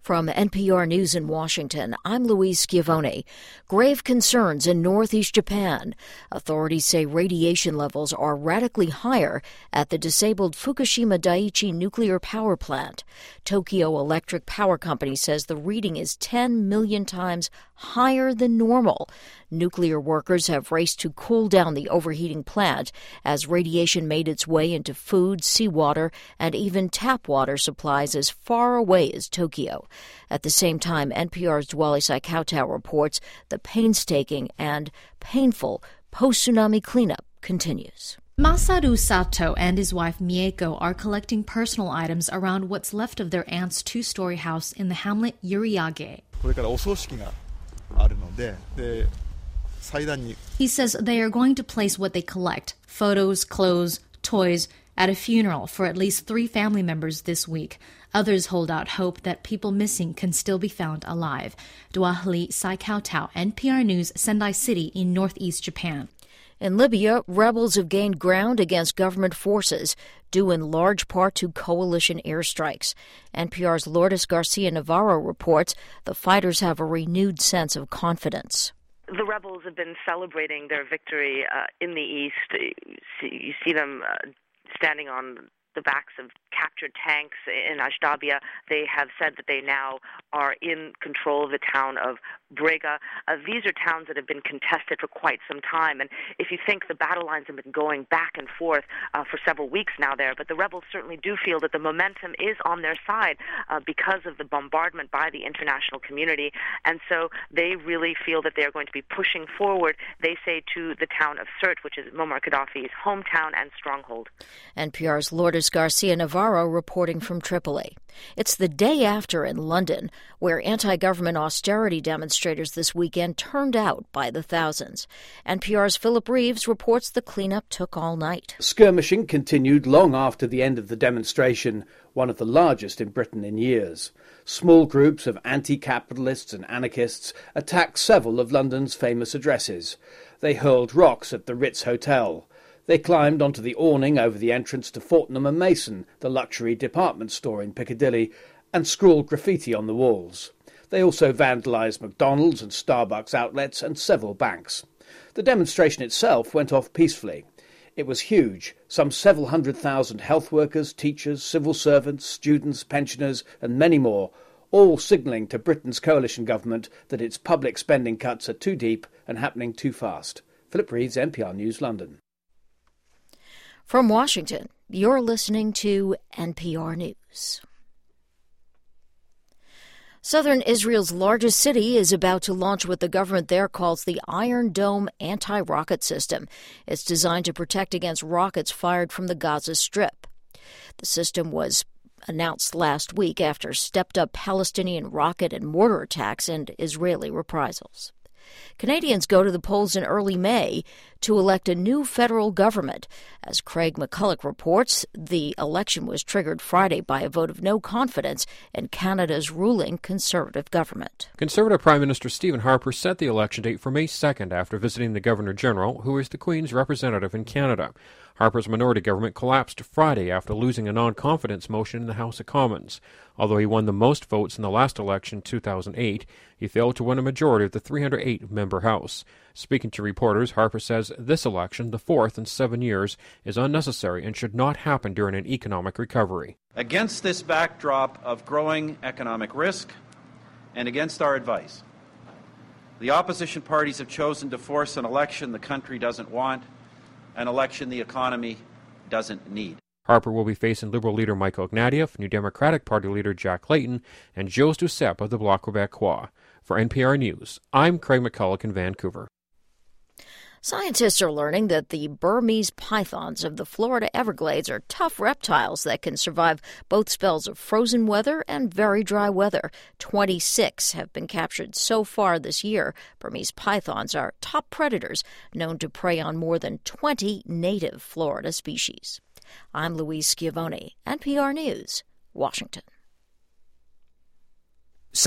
From NPR News in Washington, I'm Louise Schiavone. Grave concerns in northeast Japan. Authorities say radiation levels are radically higher at the disabled Fukushima Daiichi nuclear power plant. Tokyo Electric Power Company says the reading is 10 million times higher than normal. Nuclear workers have raced to cool down the overheating plant as radiation made its way into food, seawater, and even tap water supplies as far away as Tokyo. At the same time, NPR's Dwali Saikautou reports the painstaking and painful post-tsunami cleanup continues. Masaru Sato and his wife Mieko are collecting personal items around what's left of their aunt's two-story house in the hamlet Yuriage. He says they are going to place what they collect, photos, clothes, toys, at a funeral for at least 3 family members this week. Others hold out hope that people missing can still be found alive. Dwali Saikautou, NPR News, Sendai City in northeast Japan. In Libya, rebels have gained ground against government forces, due in large part to coalition airstrikes. NPR's Lourdes Garcia Navarro reports the fighters have a renewed sense of confidence. The rebels have been celebrating their victory in the east. You see them standing on the backs of captured tanks in Ashdabia. They have said that they now are in control of the town of Brega. These are towns that have been contested for quite some time, and if you think the battle lines have been going back and forth for several weeks now there, but the rebels certainly do feel that the momentum is on their side because of the bombardment by the international community, and so they really feel that they are going to be pushing forward, they say, to the town of Sirte, which is Muammar Gaddafi's hometown and stronghold. NPR's Lourdes Garcia Navarro reporting from Tripoli. It's the day after in London, where anti-government austerity demonstrators this weekend turned out by the thousands. NPR's Philip Reeves reports the cleanup took all night. Skirmishing continued long after the end of the demonstration, one of the largest in Britain in years. Small groups of anti-capitalists and anarchists attacked several of London's famous addresses. They hurled rocks at the Ritz Hotel. They climbed onto the awning over the entrance to Fortnum & Mason, the luxury department store in Piccadilly, and scrawled graffiti on the walls. They also vandalised McDonald's and Starbucks outlets and several banks. The demonstration itself went off peacefully. It was huge. Some several 100,000 health workers, teachers, civil servants, students, pensioners, and many more, all signalling to Britain's coalition government that its public spending cuts are too deep and happening too fast. Philip Reeves, NPR News, London. From Washington, you're listening to NPR News. Southern Israel's largest city is about to launch what the government there calls the Iron Dome anti-rocket system. It's designed to protect against rockets fired from the Gaza Strip. The system was announced last week after stepped-up Palestinian rocket and mortar attacks and Israeli reprisals. Canadians go to the polls in early May to elect a new federal government. As Craig McCulloch reports, the election was triggered Friday by a vote of no confidence in Canada's ruling Conservative government. Conservative Prime Minister Stephen Harper set the election date for May 2nd after visiting the Governor-General, who is the Queen's representative in Canada. Harper's minority government collapsed Friday after losing a non-confidence motion in the House of Commons. Although he won the most votes in the last election in 2008, he failed to win a majority of the 308-member House. Speaking to reporters, Harper says this election, the fourth in 7 years, is unnecessary and should not happen during an economic recovery. Against this backdrop of growing economic risk and against our advice, the opposition parties have chosen to force an election the country doesn't want, an election the economy doesn't need. Harper will be facing Liberal leader Michael Ignatieff, New Democratic Party leader Jack Layton, and Gilles Duceppe of the Bloc Québécois. For NPR News, I'm Craig McCulloch in Vancouver. Scientists are learning that the Burmese pythons of the Florida Everglades are tough reptiles that can survive both spells of frozen weather and very dry weather. 26 have been captured so far this year. Burmese pythons are top predators, known to prey on more than 20 native Florida species. I'm Louise Schiavone, NPR News, Washington.